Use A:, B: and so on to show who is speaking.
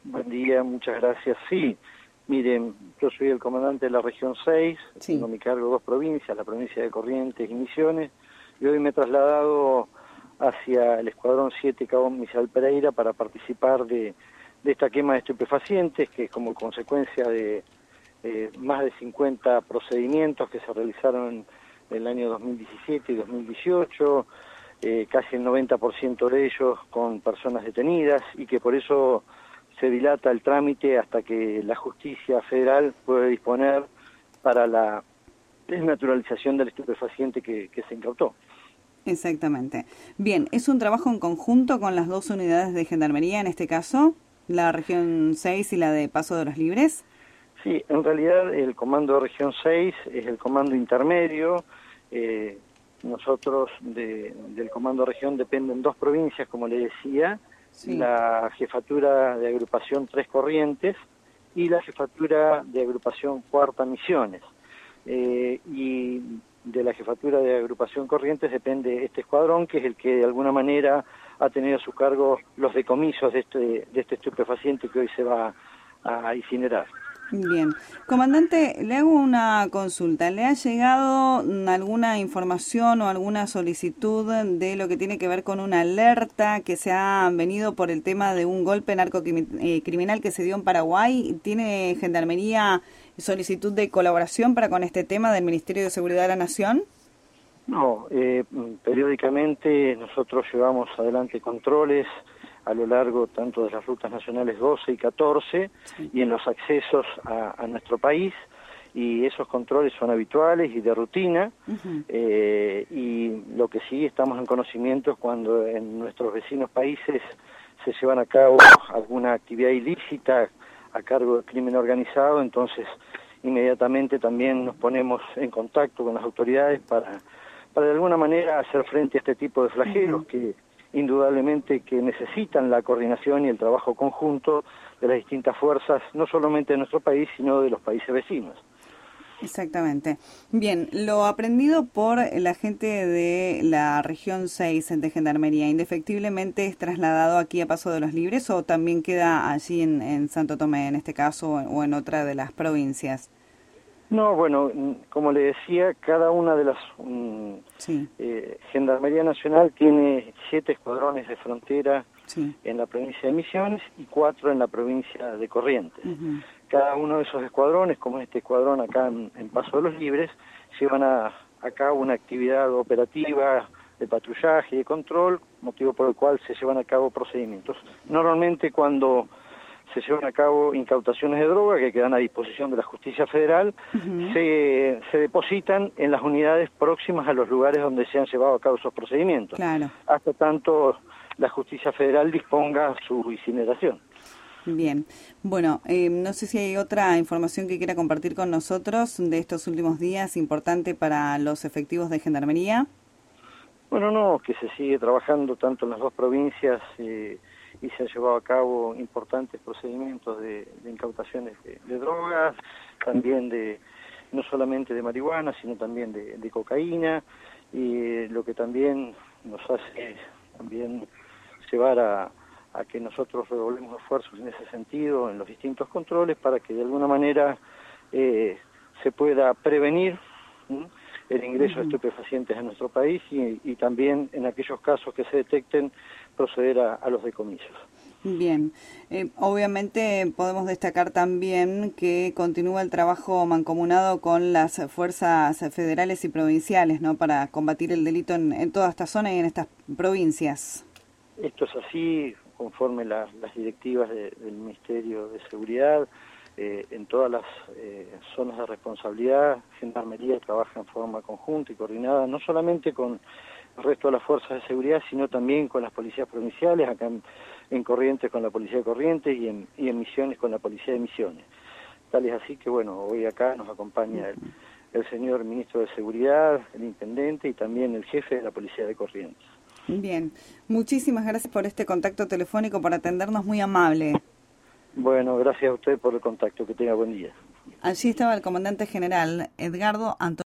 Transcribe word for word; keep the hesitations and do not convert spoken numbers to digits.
A: Buen día, muchas gracias. Sí, miren, yo soy el comandante de la región seis,
B: Sí.
A: tengo a mi cargo dos provincias, la provincia de Corrientes y Misiones, y hoy me he trasladado hacia el Escuadrón siete Cabo Misael Pereira para participar de, de esta quema de estupefacientes, que es como consecuencia de eh, más de cincuenta procedimientos que se realizaron en el año dos mil diecisiete y dos mil dieciocho, eh, casi el noventa por ciento de ellos con personas detenidas, y que por eso se dilata el trámite hasta que la justicia federal puede disponer para la desnaturalización del estupefaciente que, que se incautó.
B: Exactamente. Bien, ¿es un trabajo en conjunto con las dos unidades de Gendarmería, en este caso, la región seis y la de Paso de los Libres?
A: Sí, en realidad el comando de región seis es el comando intermedio. Eh, nosotros de, del comando de región dependen dos provincias, como le decía,
B: Sí.
A: la jefatura de agrupación Tres Corrientes y la jefatura de agrupación Cuarta Misiones. Eh, y de la jefatura de agrupación Corrientes depende este escuadrón, que es el que de alguna manera ha tenido a su cargo los decomisos de este, de este estupefaciente que hoy se va a incinerar.
B: Bien. Comandante, le hago una consulta. ¿Le ha llegado alguna información o alguna solicitud de lo que tiene que ver con una alerta que se ha venido por el tema de un golpe narcocriminal que se dio en Paraguay? ¿Tiene Gendarmería solicitud de colaboración para con este tema del Ministerio de Seguridad de la Nación?
A: No, eh, periódicamente nosotros llevamos adelante controles a lo largo tanto de las rutas nacionales doce y catorce, sí, y en los accesos a, a nuestro país, y esos controles son habituales y de rutina. Uh-huh. eh, y lo que sí estamos en conocimiento es cuando en nuestros vecinos países se llevan a cabo alguna actividad ilícita a cargo del crimen organizado, entonces inmediatamente también nos ponemos en contacto con las autoridades para, para de alguna manera hacer frente a este tipo de flagelos. Uh-huh. que indudablemente que necesitan la coordinación y el trabajo conjunto de las distintas fuerzas, no solamente de nuestro país, sino de los países vecinos.
B: Exactamente. Bien, lo aprendido por la gente de la región seis de Gendarmería, ¿indefectiblemente es trasladado aquí a Paso de los Libres o también queda allí en, en Santo Tomé, en este caso, o en otra de las provincias?
A: No, bueno, como le decía, cada una de las um, sí. eh, Gendarmería Nacional tiene siete escuadrones de frontera, sí, en la provincia de Misiones y cuatro en la provincia de Corrientes. Uh-huh. Cada uno de esos escuadrones, como este escuadrón acá en, en Paso de los Libres, llevan a, a cabo una actividad operativa de patrullaje y de control, motivo por el cual se llevan a cabo procedimientos. Normalmente cuando se llevan a cabo incautaciones de droga que quedan a disposición de la justicia federal, uh-huh, se, se depositan en las unidades próximas a los lugares donde se han llevado a cabo esos procedimientos,
B: claro,
A: hasta tanto la justicia federal disponga su incineración.
B: Bien, bueno, eh, no sé si hay otra información que quiera compartir con nosotros de estos últimos días importante para los efectivos de Gendarmería.
A: Bueno, no, que se sigue trabajando tanto en las dos provincias eh, y se han llevado a cabo importantes procedimientos de, de incautaciones de, de drogas, también de no solamente de marihuana, sino también de, de cocaína, y eh, lo que también nos hace también llevar a, a que nosotros redoblemos esfuerzos en ese sentido, en los distintos controles, para que de alguna manera eh, se pueda prevenir ¿sí? el ingreso uh-huh. de estupefacientes a nuestro país y, y también en aquellos casos que se detecten proceder a, a los decomisos.
B: Bien, eh, obviamente podemos destacar también que continúa el trabajo mancomunado con las fuerzas federales y provinciales, ¿no?, para combatir el delito en, en toda esta zona y en estas provincias.
A: Esto es así, conforme la, las directivas de, del Ministerio de Seguridad. Eh, en todas las eh, zonas de responsabilidad, Gendarmería trabaja en forma conjunta y coordinada, no solamente con el resto de las fuerzas de seguridad, sino también con las policías provinciales, acá en, en Corrientes con la Policía de Corrientes y en, y en Misiones con la Policía de Misiones. Tal es así que, bueno, hoy acá nos acompaña el, el señor Ministro de Seguridad, el Intendente y también el Jefe de la Policía de Corrientes.
B: Bien, muchísimas gracias por este contacto telefónico, por atendernos, muy amable.
A: Bueno, gracias a usted por el contacto, que tenga buen día.
B: Allí estaba el comandante general Edgardo Antonio.